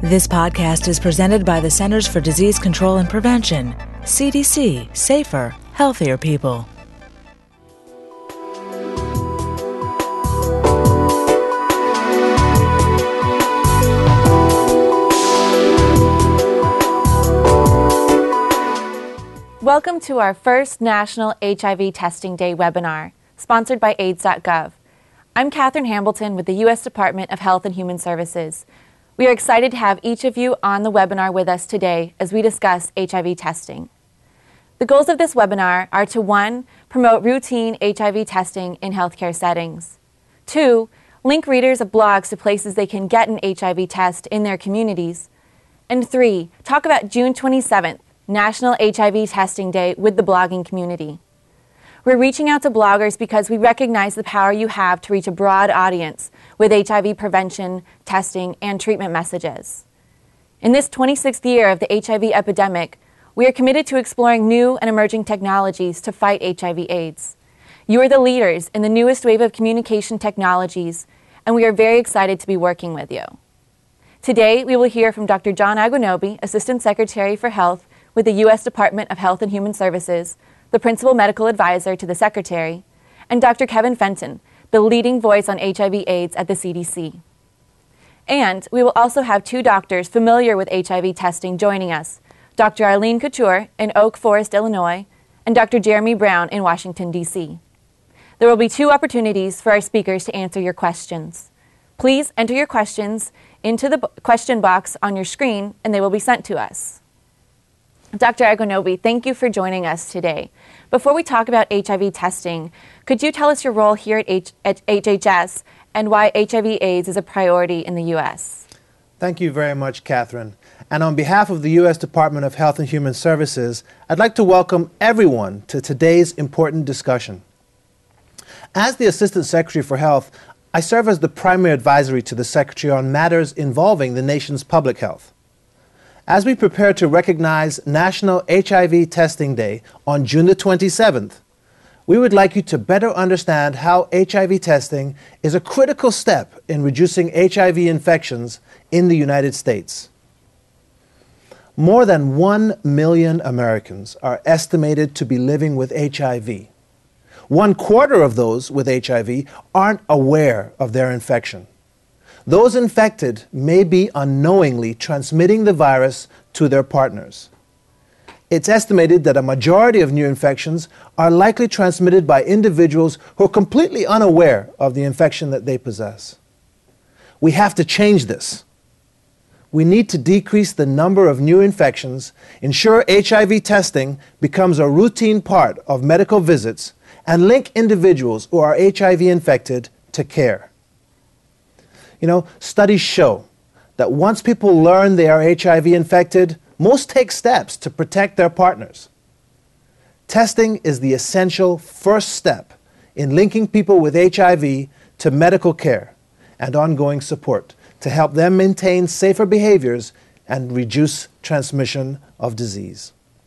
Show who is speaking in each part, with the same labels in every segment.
Speaker 1: This podcast is presented by the Centers for Disease Control and Prevention, CDC, Safer, Healthier People.
Speaker 2: Welcome to our first National HIV Testing Day webinar, sponsored by AIDS.gov. I'm Catherine Hambleton with the U.S. Department of Health and Human Services. We are excited to have each of you on the webinar with us today as we discuss HIV testing. The goals of this webinar are to 1. Promote routine HIV testing in healthcare settings. 2. Link readers of blogs to places they can get an HIV test in their communities. And 3. Talk about June 27th, National HIV Testing Day with the blogging community. We're reaching out to bloggers because we recognize the power you have to reach a broad audience with HIV prevention, testing, and treatment messages. In this 26th year of the HIV epidemic, we are committed to exploring new and emerging technologies to fight HIV/AIDS. You are the leaders in the newest wave of communication technologies, and we are very excited to be working with you. Today, we will hear from Dr. John Agunobi, Assistant Secretary for Health with the U.S. Department of Health and Human Services, the Principal Medical Advisor to the Secretary, and Dr. Kevin Fenton, the leading voice on HIV/AIDS at the CDC. And we will also have 2 doctors familiar with HIV testing joining us, Dr. Arlene Couture in Oak Forest, Illinois, and Dr. Jeremy Brown in Washington, D.C. There will be 2 opportunities for our speakers to answer your questions. Please enter your questions into the question box on your screen, and they will be sent to us. Dr. Agunobi, thank you for joining us today. Before we talk about HIV testing, could you tell us your role here at HHS and why HIV/AIDS is a priority in the U.S.?
Speaker 3: Thank you very much, Catherine. And on behalf of the U.S. Department of Health and Human Services, I'd like to welcome everyone to today's important discussion. As the Assistant Secretary for Health, I serve as the primary advisory to the Secretary on matters involving the nation's public health. As we prepare to recognize National HIV Testing Day on June the 27th, we would like you to better understand how HIV testing is a critical step in reducing HIV infections in the United States. More than 1 million Americans are estimated to be living with HIV. 1/4 of those with HIV aren't aware of their infection. Those infected may be unknowingly transmitting the virus to their partners. It's estimated that a majority of new infections are likely transmitted by individuals who are completely unaware of the infection that they possess. We have to change this. We need to decrease the number of new infections, ensure HIV testing becomes a routine part of medical visits, and link individuals who are HIV infected to care. Studies show that once people learn they are HIV infected, most take steps to protect their partners. Testing is the essential first step in linking people with HIV to medical care and ongoing support to help them maintain safer behaviors and reduce transmission of disease.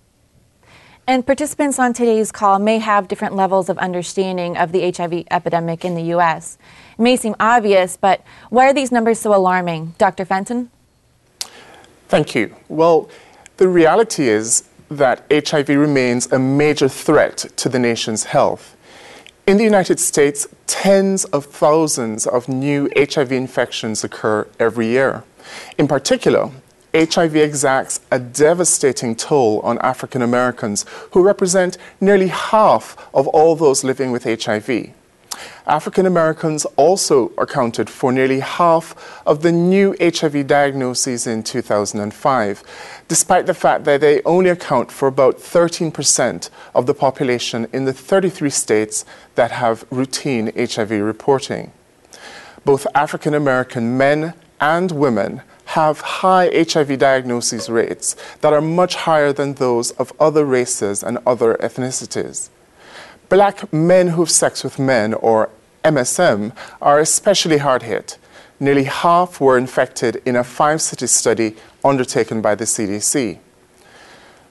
Speaker 2: And participants on today's call may have different levels of understanding of the HIV epidemic in the U.S. It may seem obvious, but why are these numbers so alarming? Dr. Fenton?
Speaker 4: Thank you. Well, the reality is that HIV remains a major threat to the nation's health. In the United States, tens of thousands of new HIV infections occur every year. In particular, HIV exacts a devastating toll on African Americans, who represent nearly half of all those living with HIV. African Americans also accounted for nearly half of the new HIV diagnoses in 2005, despite the fact that they only account for about 13% of the population in the 33 states that have routine HIV reporting. Both African American men and women have high HIV diagnosis rates that are much higher than those of other races and other ethnicities. Black men who have sex with men, or MSM, are especially hard hit. Nearly half were infected in a 5-city study undertaken by the CDC.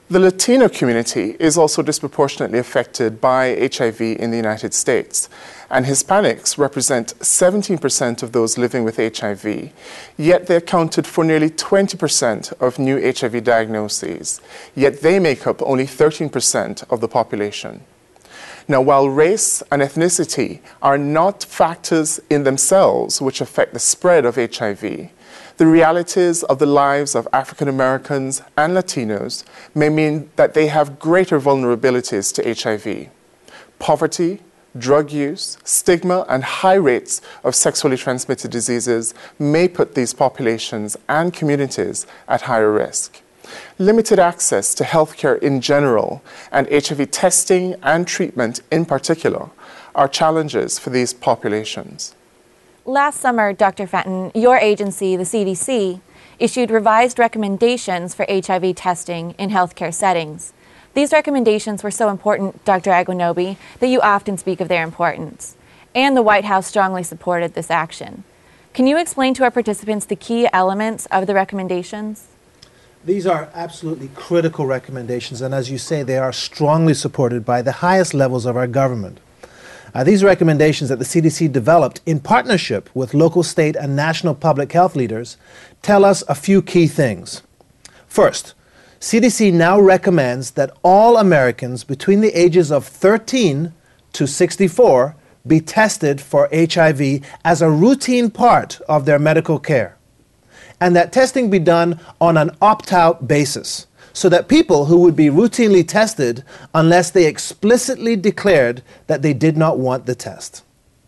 Speaker 4: The Latino community is also disproportionately affected by HIV in the United States, and Hispanics represent 17% of those living with HIV, yet they accounted for nearly 20% of new HIV diagnoses, yet they make up only 13% of the population. Now, while race and ethnicity are not factors in themselves which affect the spread of HIV, the realities of the lives of African Americans and Latinos may mean that they have greater vulnerabilities to HIV. Poverty, drug use, stigma, and high rates of sexually transmitted diseases may put these populations and communities at higher risk. Limited access to healthcare in general, and HIV testing and treatment in particular, are challenges for these populations.
Speaker 2: Last summer, Dr. Fenton, your agency, the CDC, issued revised recommendations for HIV testing in healthcare settings. These recommendations were so important, Dr. Aguinobi, that you often speak of their importance. And the White House strongly supported this action. Can you explain to our participants the key elements of the recommendations?
Speaker 3: These are absolutely critical recommendations, and as you say, they are strongly supported by the highest levels of our government. These recommendations that the CDC developed in partnership with local, state, and national public health leaders tell us a few key things. First, CDC now recommends that all Americans between the ages of 13 to 64 be tested for HIV as a routine part of their medical care, and that testing be done on an opt-out basis, so that people who would be routinely tested unless they explicitly declared that they did not want the test.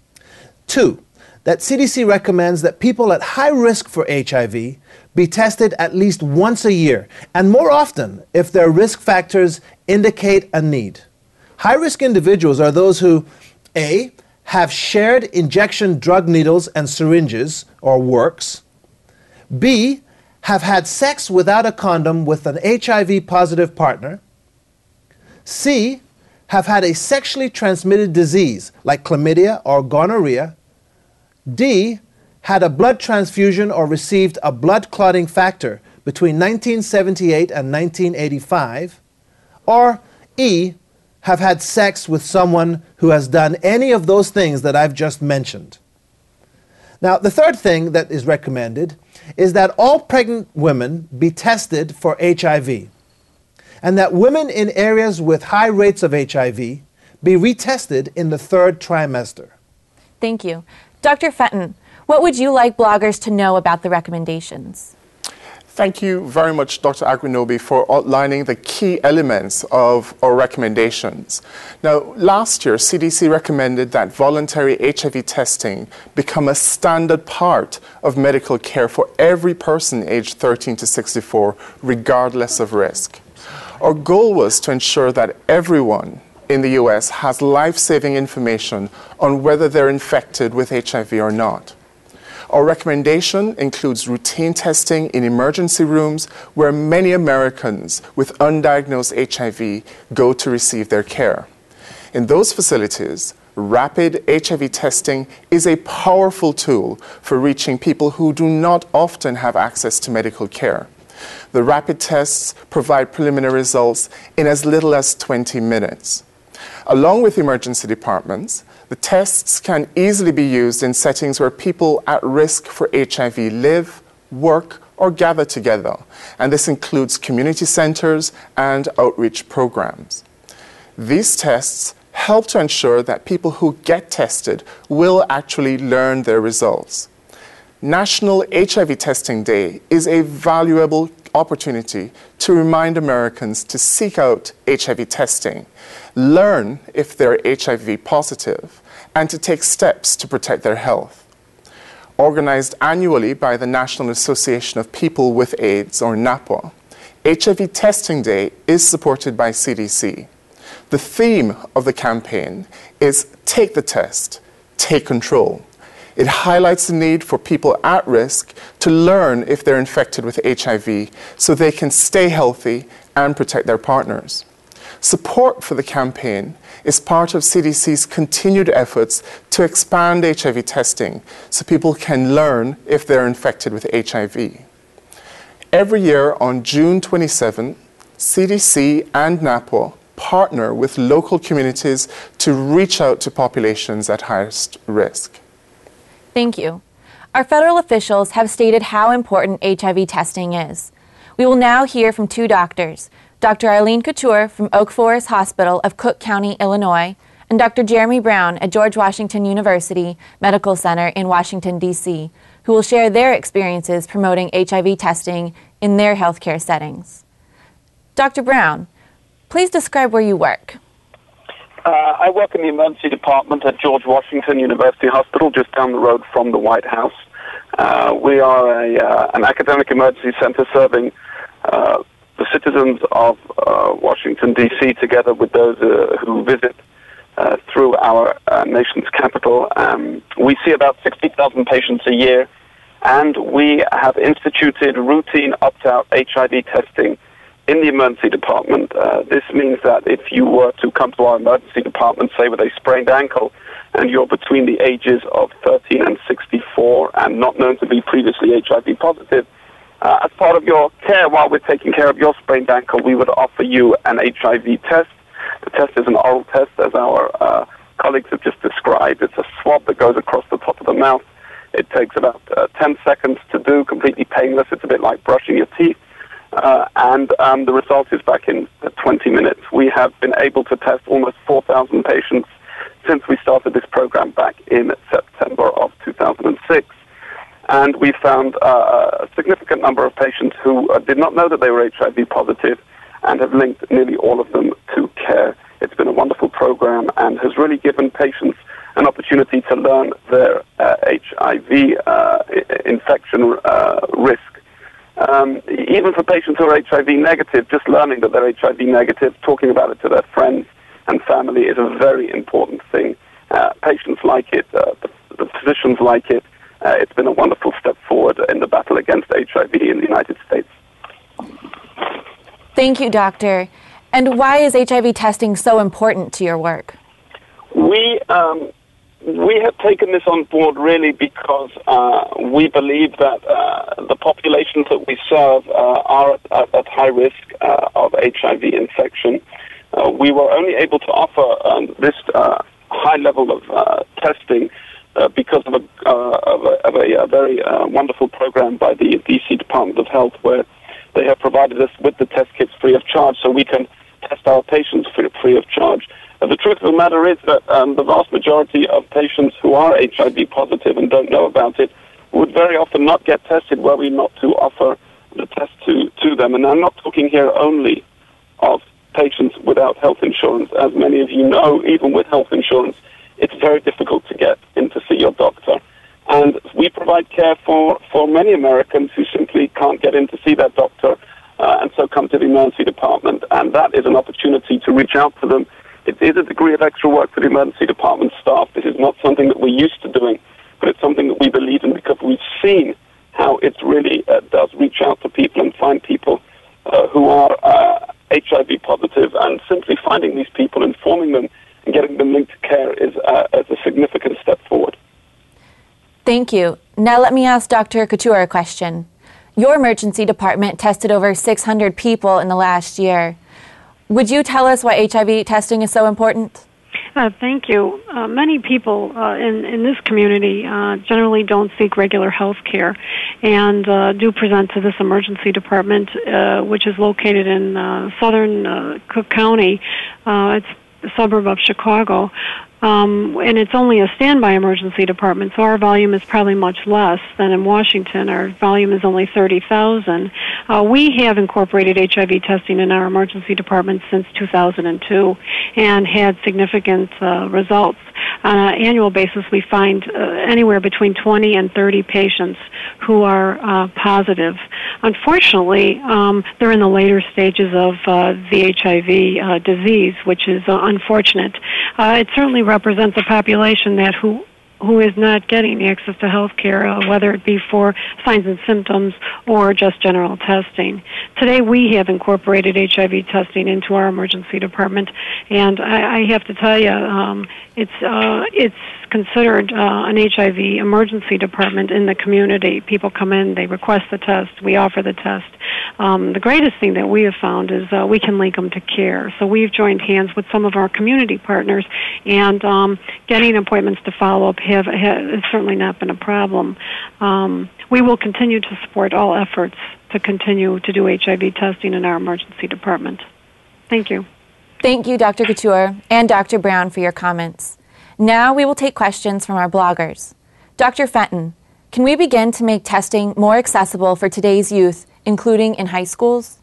Speaker 3: 2, that CDC recommends that people at high risk for HIV be tested at least once a year, and more often if their risk factors indicate a need. High-risk individuals are those who, A, have shared injection drug needles and syringes or works, B, have had sex without a condom with an HIV-positive partner, C, have had a sexually transmitted disease like chlamydia or gonorrhea, D, had a blood transfusion or received a blood clotting factor between 1978 and 1985, or E, have had sex with someone who has done any of those things that I've just mentioned. Now, the third thing that is recommended is that all pregnant women be tested for HIV, and that women in areas with high rates of HIV be retested in the 3rd trimester.
Speaker 2: Thank you. Dr. Fenton, what would you like bloggers to know about the recommendations?
Speaker 4: Thank you very much, Dr. Aguinobi, for outlining the key elements of our recommendations. Now, last year, CDC recommended that voluntary HIV testing become a standard part of medical care for every person aged 13 to 64, regardless of risk. Our goal was to ensure that everyone in the US has life-saving information on whether they're infected with HIV or not. Our recommendation includes routine testing in emergency rooms where many Americans with undiagnosed HIV go to receive their care. In those facilities, rapid HIV testing is a powerful tool for reaching people who do not often have access to medical care. The rapid tests provide preliminary results in as little as 20 minutes. Along with emergency departments, the tests can easily be used in settings where people at risk for HIV live, work, or gather together, and this includes community centers and outreach programs. These tests help to ensure that people who get tested will actually learn their results. National HIV Testing Day is a valuable opportunity to remind Americans to seek out HIV testing, learn if they're HIV positive, and to take steps to protect their health. Organized annually by the National Association of People with AIDS, or NAPWA, HIV Testing Day is supported by CDC. The theme of the campaign is Take the Test, Take Control. It highlights the need for people at risk to learn if they're infected with HIV so they can stay healthy and protect their partners. Support for the campaign is part of CDC's continued efforts to expand HIV testing so people can learn if they're infected with HIV. Every year on June 27, CDC and NAPWA partner with local communities to reach out to populations at highest risk.
Speaker 2: Thank you. Our federal officials have stated how important HIV testing is. We will now hear from two doctors, Dr. Eileen Couture from Oak Forest Hospital of Cook County, Illinois, and Dr. Jeremy Brown at George Washington University Medical Center in Washington, D.C., who will share their experiences promoting HIV testing in their healthcare settings. Dr. Brown, please describe where you work.
Speaker 5: I work in the emergency department at George Washington University Hospital, just down the road from the White House. We are an academic emergency center serving the citizens of Washington, D.C., together with those who visit through our nation's capital. We see about 60,000 patients a year, and we have instituted routine opt-out HIV testing in the emergency department. This means that if you were to come to our emergency department, say with a sprained ankle, and you're between the ages of 13 and 64 and not known to be previously HIV positive, as part of your care while we're taking care of your sprained ankle, we would offer you an HIV test. The test is an oral test, as our colleagues have just described. It's a swab that goes across the top of the mouth. It takes about 10 seconds to do, completely painless. It's a bit like brushing your teeth. And the result is back in 20 minutes. We have been able to test almost 4,000 patients since we started this program back in September of 2006. And we found a significant number of patients who did not know that they were HIV positive and have linked nearly all of them to care. It's been a wonderful program and has really given patients an opportunity to learn their HIV infection risk. Even for patients who are HIV negative, just learning that they're HIV negative, talking about it to their friends and family is a very important thing. Patients like it, the physicians like it. It's been a wonderful step forward in the battle against HIV in the United States.
Speaker 2: Thank you, Doctor. And why is HIV testing so important to your work?
Speaker 5: We have taken this on board really because we believe that the populations that we serve are at high risk of HIV infection. We were only able to offer this high level of testing because of a very wonderful program by the D.C. Department of Health, where they have provided us with the test kits free of charge, so we can test our patients free of charge. The truth of the matter is that the vast majority of patients who are HIV positive and don't know about it would very often not get tested were we not to offer the test to them. And I'm not talking here only of patients without health insurance. As many of you know, even with health insurance, it's very difficult to get in to see your doctor. And we provide care for many Americans who simply can't get in to see their doctor and so come to the emergency department. And that is an opportunity to reach out to them. It is a degree of extra work for the emergency department staff. This is not something that we're used to doing, but it's something that we believe in because we've seen how it really does reach out to people and find people who are HIV positive, and simply finding these people, informing them, and getting them linked to care is a significant step forward.
Speaker 2: Thank you. Now let me ask Dr. Couture a question. Your emergency department tested over 600 people in the last year. Would you tell us why HIV testing is so important?
Speaker 6: Thank you. Many people in this community generally don't seek regular health care and do present to this emergency department, which is located in southern Cook County. It's a suburb of Chicago. And it's only a standby emergency department, so our volume is probably much less than in Washington. Our volume is only 30,000. We have incorporated HIV testing in our emergency department since 2002 and had significant results. On an annual basis, we find anywhere between 20 and 30 patients who are positive. Unfortunately, they're in the later stages of the HIV disease, which is unfortunate. It certainly represents a population that who is not getting access to health care, whether it be for signs and symptoms or just general testing. Today we have incorporated HIV testing into our emergency department, and I have to tell you, it's considered an HIV emergency department in the community. People come in, they request the test, we offer the test. the greatest thing that we have found is we can link them to care. So we've joined hands with some of our community partners, and getting appointments to follow up has certainly not been a problem. We will continue to support all efforts to continue to do HIV testing in our emergency department. Thank you.
Speaker 2: Thank you, Dr. Couture and Dr. Brown, for your comments. Now we will take questions from our bloggers. Dr. Fenton, can we begin to make testing more accessible for today's youth, including in high schools?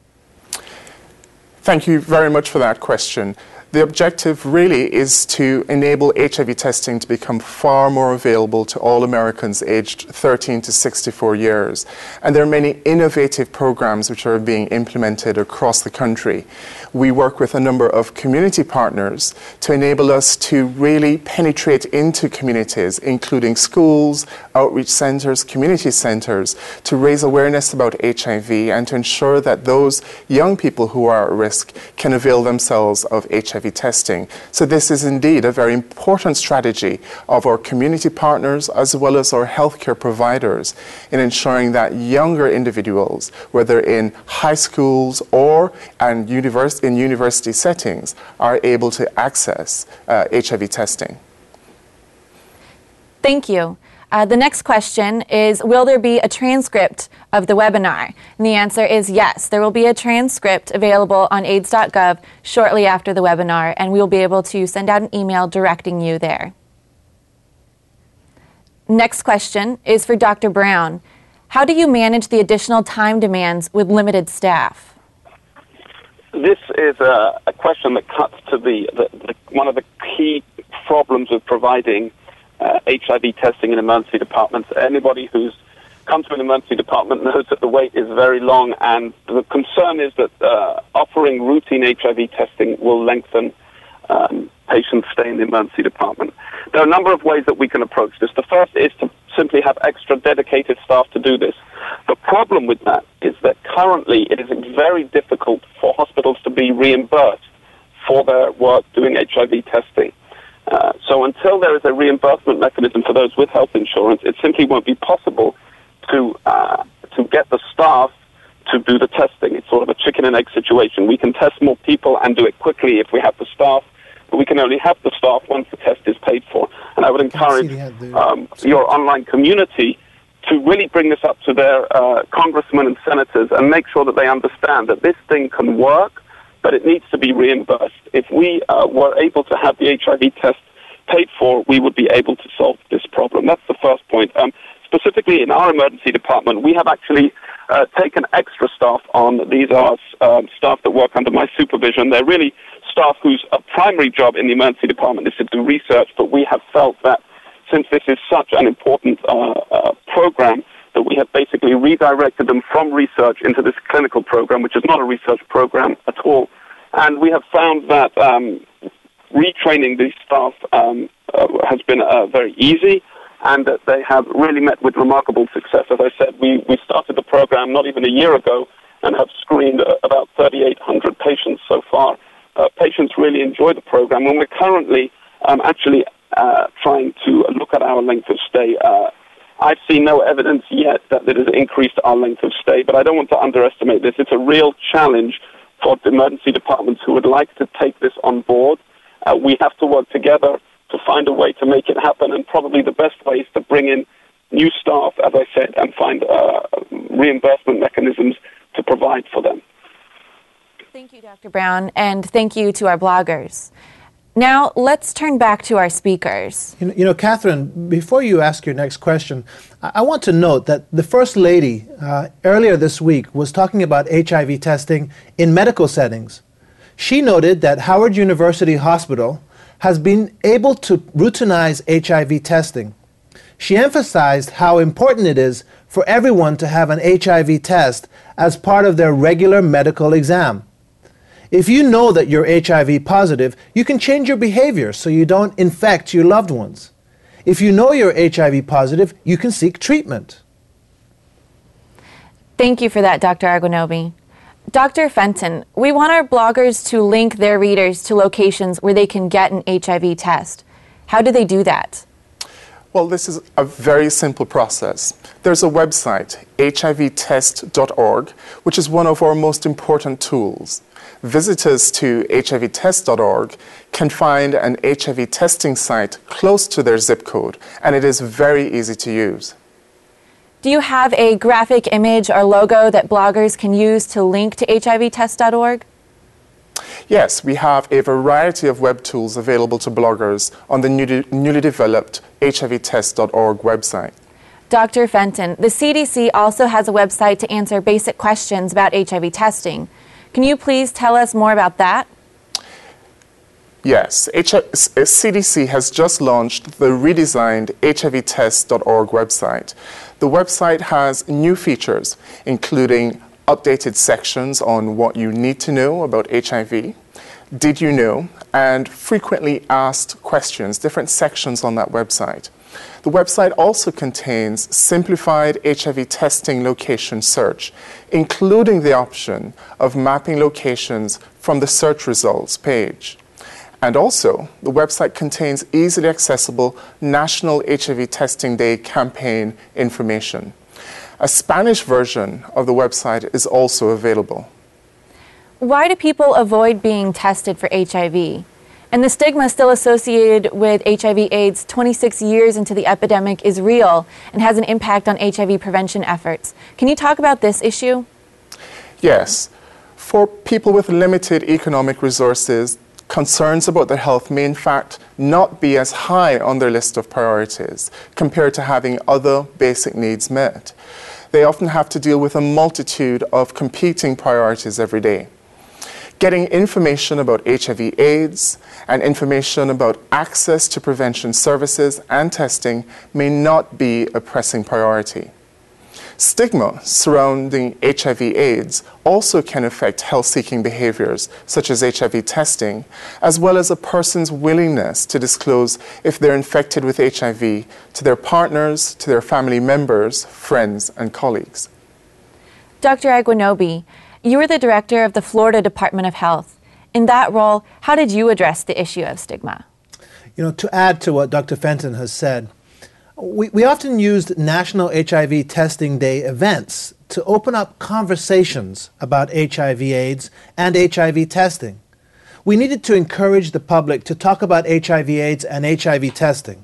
Speaker 4: Thank you very much for that question. The objective really is to enable HIV testing to become far more available to all Americans aged 13 to 64 years. And there are many innovative programs which are being implemented across the country. We work with a number of community partners to enable us to really penetrate into communities, including schools, outreach centers, community centers, to raise awareness about HIV and to ensure that those young people who are at risk can avail themselves of HIV testing. So this is indeed a very important strategy of our community partners as well as our healthcare providers in ensuring that younger individuals, whether in high schools or in university settings, are able to access HIV testing.
Speaker 2: Thank you. The next question is, will there be a transcript of the webinar? And the answer is yes. There will be a transcript available on AIDS.gov shortly after the webinar, and we will be able to send out an email directing you there. Next question is for Dr. Brown. How do you manage the additional time demands with limited staff?
Speaker 5: This is a question that cuts to one of the key problems of providing HIV testing in emergency departments. Anybody who's come to an emergency department knows that the wait is very long, and the concern is that offering routine HIV testing will lengthen patients' stay in the emergency department. There are a number of ways that we can approach this. The first is to simply have extra dedicated staff to do this. The problem with that is that currently it is very difficult for hospitals to be reimbursed for their work doing HIV testing. So until there is a reimbursement mechanism for those with health insurance, it simply won't be possible to get the staff to do the testing. It's sort of a chicken and egg situation. We can test more people and do it quickly if we have the staff, but we can only have the staff once the test is paid for. And I would encourage your online community to really bring this up to their congressmen and senators and make sure that they understand that this thing can work, but it needs to be reimbursed. If we were able to have the HIV test paid for, we would be able to solve this problem. That's the first point. Specifically in our emergency department, we have actually taken extra staff on. These are staff that work under my supervision. They're really staff whose primary job in the emergency department is to do research, but we have felt that since this is such an important program, that we have basically redirected them from research into this clinical program, which is not a research program at all. And we have found that retraining these staff has been very easy, and that they have really met with remarkable success. As I said, we started the program not even a year ago and have screened about 3,800 patients so far. Patients really enjoy the program, and we're currently actually trying to look at our length of stay. I've seen no evidence yet that it has increased our length of stay, but I don't want to underestimate this. It's a real challenge for the emergency departments who would like to take this on board. We have to work together to find a way to make it happen, and probably the best way is to bring in new staff, as I said, and find reimbursement mechanisms to provide for them.
Speaker 2: Thank you, Dr. Brown, and thank you to our bloggers. Now, let's turn back to our speakers.
Speaker 3: You know, Catherine, before you ask your next question, I want to note that the First Lady earlier this week was talking about HIV testing in medical settings. She noted that Howard University Hospital has been able to routinize HIV testing. She emphasized how important it is for everyone to have an HIV test as part of their regular medical exam. If you know that you're HIV positive, you can change your behavior so you don't infect your loved ones. If you know you're HIV positive, you can seek treatment.
Speaker 2: Thank you for that, Dr. Arguinobi. Dr. Fenton, we want our bloggers to link their readers to locations where they can get an HIV test. How do they do that?
Speaker 4: Well, this is a very simple process. There's a website, hivtest.org, which is one of our most important tools. Visitors to hivtest.org can find an HIV testing site close to their zip code, and it is very easy to use.
Speaker 2: Do you have a graphic image or logo that bloggers can use to link to hivtest.org?
Speaker 4: Yes, we have a variety of web tools available to bloggers on the newly developed hivtest.org website.
Speaker 2: Dr. Fenton, the CDC also has a website to answer basic questions about HIV testing. Can you please tell us more about that?
Speaker 4: Yes, CDC has just launched the redesigned hivtest.org website. The website has new features, including updated sections on what you need to know about HIV, did you know, and frequently asked questions, different sections on that website. The website also contains simplified HIV testing location search, including the option of mapping locations from the search results page. And also, the website contains easily accessible National HIV Testing Day campaign information. A Spanish version of the website is also available.
Speaker 2: Why do people avoid being tested for HIV? And the stigma still associated with HIV/AIDS 26 years into the epidemic is real and has an impact on HIV prevention efforts. Can you talk about this issue?
Speaker 4: Yes. For people with limited economic resources, concerns about their health may in fact not be as high on their list of priorities compared to having other basic needs met. They often have to deal with a multitude of competing priorities every day. Getting information about HIV/AIDS and information about access to prevention services and testing may not be a pressing priority. Stigma surrounding HIV/AIDS also can affect health-seeking behaviors, such as HIV testing, as well as a person's willingness to disclose if they're infected with HIV to their partners, to their family members, friends, and colleagues.
Speaker 2: Dr. Aguanobi, you are the director of the Florida Department of Health. In that role, how did you address the issue of stigma?
Speaker 3: To add to what Dr. Fenton has said, we often used National HIV Testing Day events to open up conversations about HIV/AIDS and HIV testing. We needed to encourage the public to talk about HIV/AIDS and HIV testing.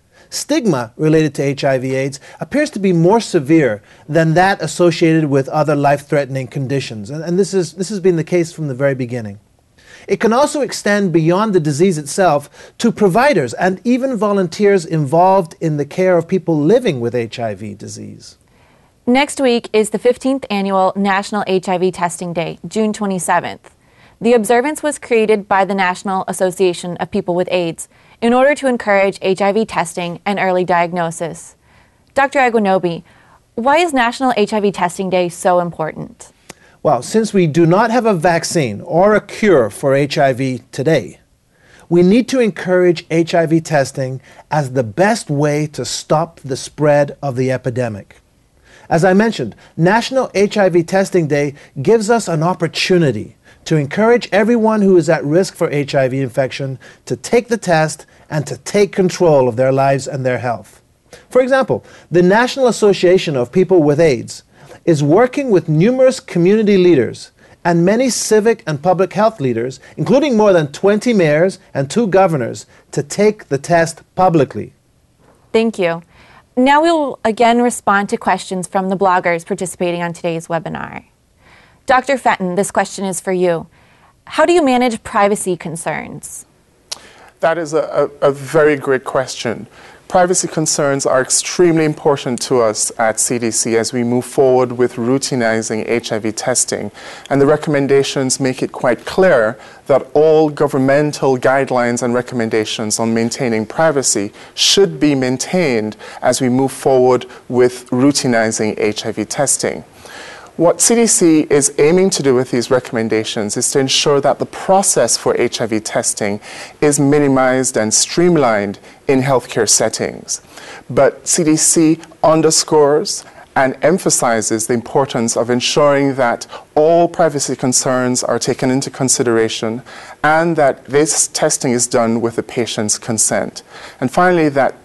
Speaker 3: Stigma related to HIV/AIDS appears to be more severe than that associated with other life-threatening conditions, and this has been the case from the very beginning. It can also extend beyond the disease itself to providers and even volunteers involved in the care of people living with HIV disease.
Speaker 2: Next week is the 15th annual National HIV Testing Day, June 27th. The observance was created by the National Association of People with AIDS in order to encourage HIV testing and early diagnosis. Dr. Aguanobi, why is National HIV Testing Day so important?
Speaker 3: Well, since we do not have a vaccine or a cure for HIV today, we need to encourage HIV testing as the best way to stop the spread of the epidemic. As I mentioned, National HIV Testing Day gives us an opportunity to encourage everyone who is at risk for HIV infection to take the test and to take control of their lives and their health. For example, the National Association of People with AIDS is working with numerous community leaders and many civic and public health leaders, including more than 20 mayors and 2 governors, to take the test publicly.
Speaker 2: Thank you. Now we will again respond to questions from the bloggers participating on today's webinar. Dr. Fenton, this question is for you. How do you manage privacy concerns?
Speaker 4: That is a very great question. Privacy concerns are extremely important to us at CDC as we move forward with routinizing HIV testing. And the recommendations make it quite clear that all governmental guidelines and recommendations on maintaining privacy should be maintained as we move forward with routinizing HIV testing. What CDC is aiming to do with these recommendations is to ensure that the process for HIV testing is minimized and streamlined in healthcare settings. But CDC underscores and emphasizes the importance of ensuring that all privacy concerns are taken into consideration and that this testing is done with the patient's consent. And finally, that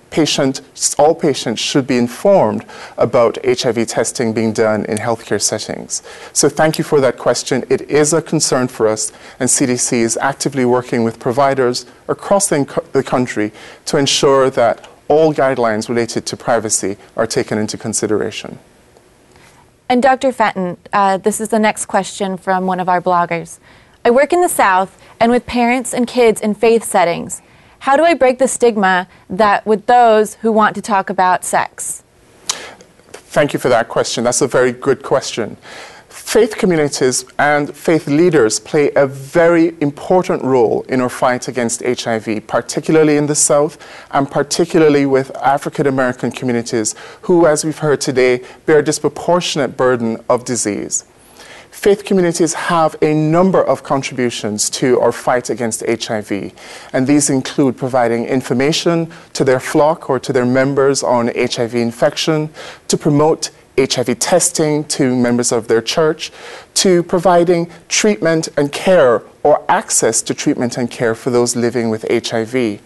Speaker 4: all patients should be informed about HIV testing being done in healthcare settings. So thank you for that question. It is a concern for us, and CDC is actively working with providers across the country to ensure that all guidelines related to privacy are taken into consideration.
Speaker 2: And Dr. Fenton, this is the next question from one of our bloggers. I work in the South and with parents and kids in faith settings. How do I break the stigma that with those who want to talk about sex?
Speaker 4: Thank you for that question. That's a very good question. Faith communities and faith leaders play a very important role in our fight against HIV, particularly in the South and particularly with African American communities who, as we've heard today, bear a disproportionate burden of disease. Faith communities have a number of contributions to our fight against HIV, and these include providing information to their flock or to their members on HIV infection, to promote HIV testing to members of their church, to providing treatment and care or access to treatment and care for those living with HIV.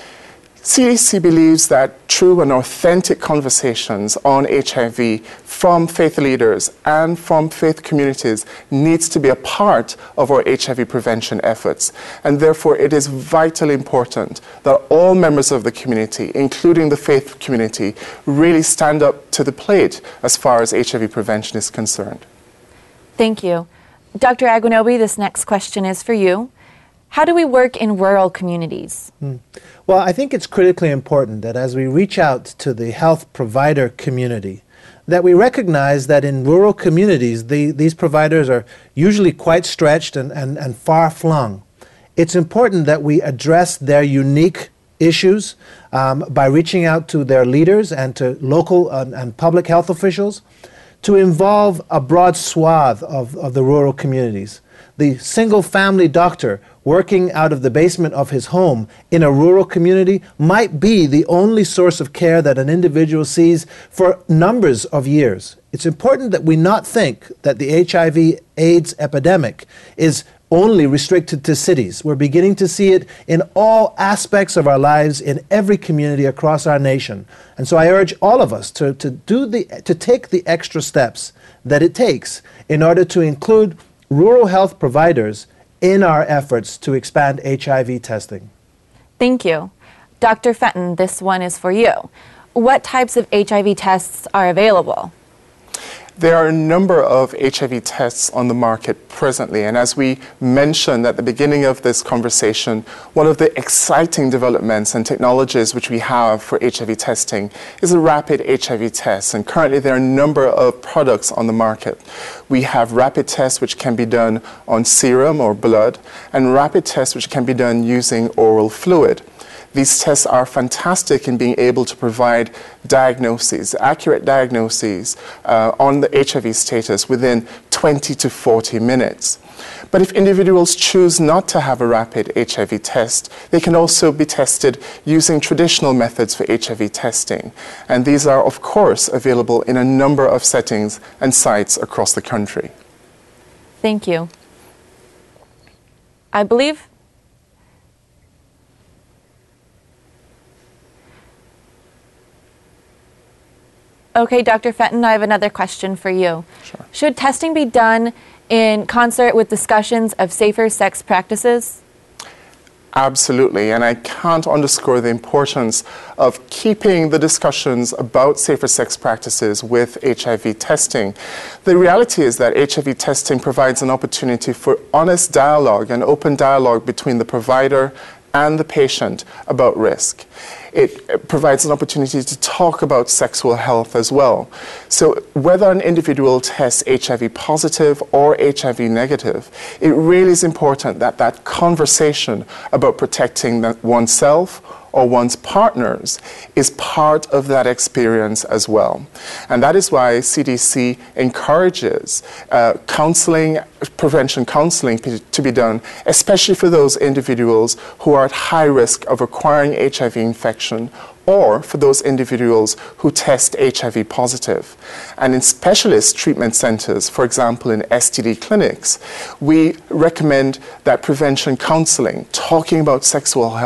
Speaker 4: CDC believes that true and authentic conversations on HIV from faith leaders and from faith communities needs to be a part of our HIV prevention efforts. And therefore, it is vitally important that all members of the community, including the faith community, really stand up to the plate as far as HIV prevention is concerned.
Speaker 2: Thank you. Dr. Aguinobi, this next question is for you. How do we work in rural communities?
Speaker 3: Well, I think it's critically important that as we reach out to the health provider community, that we recognize that in rural communities, these providers are usually quite stretched and far-flung. It's important that we address their unique issues by reaching out to their leaders and to local and public health officials to involve a broad swath of the rural communities. The single-family doctor working out of the basement of his home in a rural community might be the only source of care that an individual sees for numbers of years. It's important that we not think that the HIV/AIDS epidemic is only restricted to cities. We're beginning to see it in all aspects of our lives in every community across our nation. And so I urge all of us to take the extra steps that it takes in order to include rural health providers in our efforts to expand HIV testing.
Speaker 2: Thank you. Dr. Fenton, this one is for you. What types of HIV tests are available?
Speaker 4: There are a number of HIV tests on the market presently, and as we mentioned at the beginning of this conversation, one of the exciting developments and technologies which we have for HIV testing is a rapid HIV test, and currently there are a number of products on the market. We have rapid tests which can be done on serum or blood, and rapid tests which can be done using oral fluid. These tests are fantastic in being able to provide diagnoses, accurate diagnoses on the HIV status within 20 to 40 minutes. But if individuals choose not to have a rapid HIV test, they can also be tested using traditional methods for HIV testing. And these are, of course, available in a number of settings and sites across the country.
Speaker 2: Thank you. I believe Okay, Dr. Fenton, I have another question for you.
Speaker 4: Sure.
Speaker 2: Should testing be done in concert with discussions of safer sex practices?
Speaker 4: Absolutely, and I can't underscore the importance of keeping the discussions about safer sex practices with HIV testing. The reality is that HIV testing provides an opportunity for honest dialogue and open dialogue between the provider and the patient about risk. It provides an opportunity to talk about sexual health as well. So whether an individual tests HIV positive or HIV negative, it really is important that that conversation about protecting oneself or one's partners is part of that experience as well. And that is why CDC encourages counseling, prevention counseling to be done, especially for those individuals who are at high risk of acquiring HIV infection or for those individuals who test HIV positive. And in specialist treatment centers, for example in STD clinics, we recommend that prevention counseling, talking about sexual health,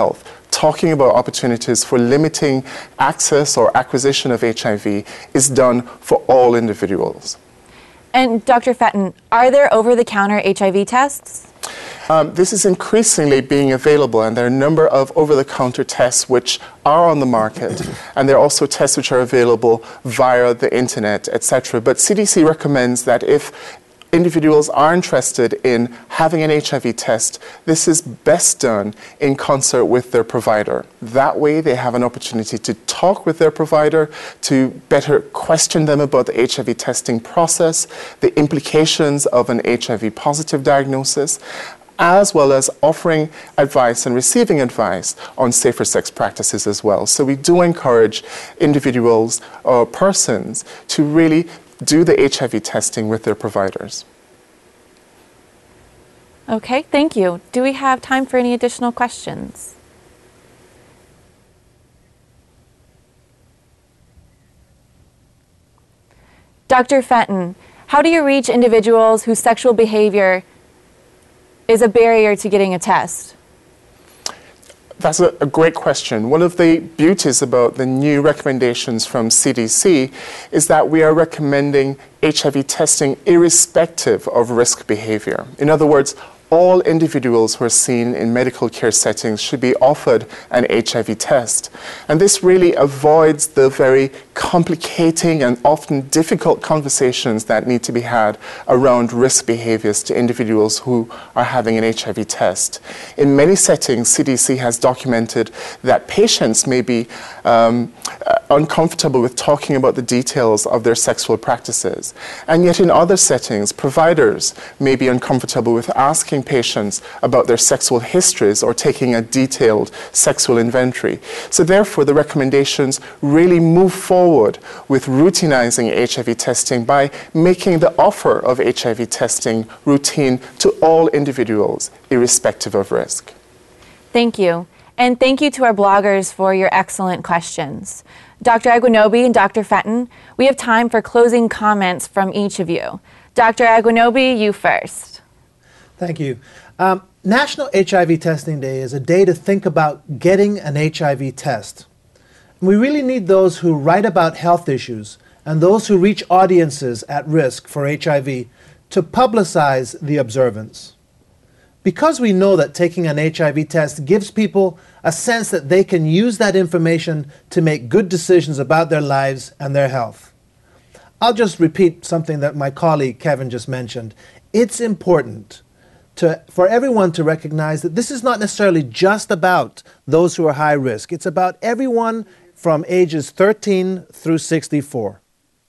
Speaker 4: talking about opportunities for limiting access or acquisition of HIV is done for all individuals.
Speaker 2: And Dr. Fenton, are there over-the-counter HIV tests?
Speaker 4: This is increasingly being available, and there are a number of over-the-counter tests which are on the market, and there are also tests which are available via the internet, etc. But CDC recommends that if individuals are interested in having an HIV test, this is best done in concert with their provider. That way they have an opportunity to talk with their provider, to better question them about the HIV testing process, the implications of an HIV positive diagnosis, as well as offering advice and receiving advice on safer sex practices as well. So we do encourage individuals or persons to really do the HIV testing with their providers.
Speaker 2: Okay, thank you. Do we have time for any additional questions? Dr. Fenton, how do you reach individuals whose sexual behavior is a barrier to getting a test?
Speaker 4: That's a great question. One of the beauties about the new recommendations from CDC is that we are recommending HIV testing irrespective of risk behavior. In other words, all individuals who are seen in medical care settings should be offered an HIV test. And this really avoids the very complicating and often difficult conversations that need to be had around risk behaviors to individuals who are having an HIV test. In many settings, CDC has documented that patients may be uncomfortable with talking about the details of their sexual practices. And yet in other settings, providers may be uncomfortable with asking patients about their sexual histories or taking a detailed sexual inventory. So therefore, the recommendations really move forward with routinizing HIV testing by making the offer of HIV testing routine to all individuals, irrespective of risk.
Speaker 2: Thank you. And thank you to our bloggers for your excellent questions. Dr. Aguanobi and Dr. Fenton, we have time for closing comments from each of you. Dr. Aguanobi, you first.
Speaker 3: Thank you. National HIV Testing Day is a day to think about getting an HIV test. We really need those who write about health issues and those who reach audiences at risk for HIV to publicize the observance. Because we know that taking an HIV test gives people a sense that they can use that information to make good decisions about their lives and their health. I'll just repeat something that my colleague Kevin just mentioned. It's important for everyone to recognize that this is not necessarily just about those who are high risk. It's about everyone from ages 13 through 64.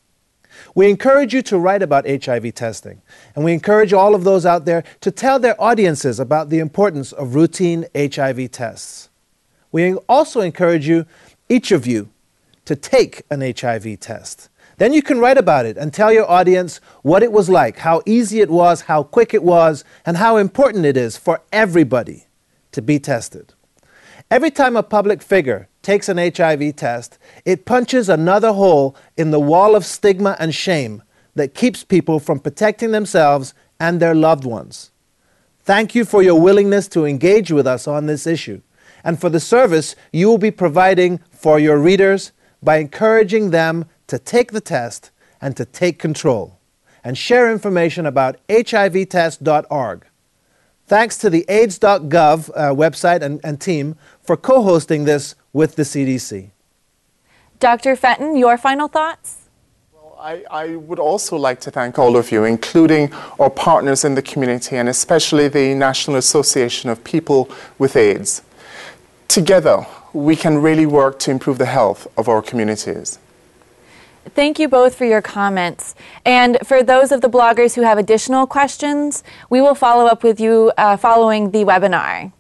Speaker 3: We encourage you to write about HIV testing, and we encourage all of those out there to tell their audiences about the importance of routine HIV tests. We also encourage you, each of you, to take an HIV test. Then you can write about it and tell your audience what it was like, how easy it was, how quick it was, and how important it is for everybody to be tested. Every time a public figure takes an HIV test, it punches another hole in the wall of stigma and shame that keeps people from protecting themselves and their loved ones. Thank you for your willingness to engage with us on this issue, and for the service you will be providing for your readers by encouraging them to take the test and to take control, and share information about hivtest.org. Thanks to the AIDS.gov website and team for co-hosting this with the CDC.
Speaker 2: Dr. Fenton, your final thoughts?
Speaker 4: Well, I would also like to thank all of you, including our partners in the community and especially the National Association of People with AIDS. Together, we can really work to improve the health of our communities.
Speaker 2: Thank you both for your comments. And for those of the bloggers who have additional questions, we will follow up with you following the webinar.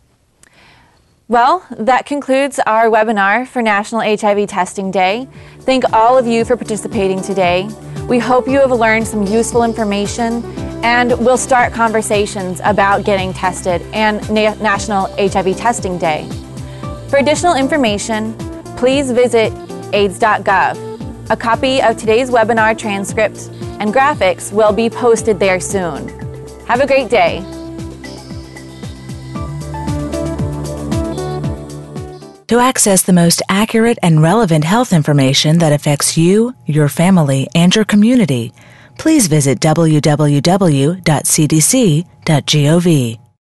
Speaker 2: Well, that concludes our webinar for National HIV Testing Day. Thank all of you for participating today. We hope you have learned some useful information, and we'll start conversations about getting tested and National HIV Testing Day. For additional information, please visit AIDS.gov. A copy of today's webinar transcript and graphics will be posted there soon. Have a great day.
Speaker 1: To access the most accurate and relevant health information that affects you, your family, and your community, please visit www.cdc.gov.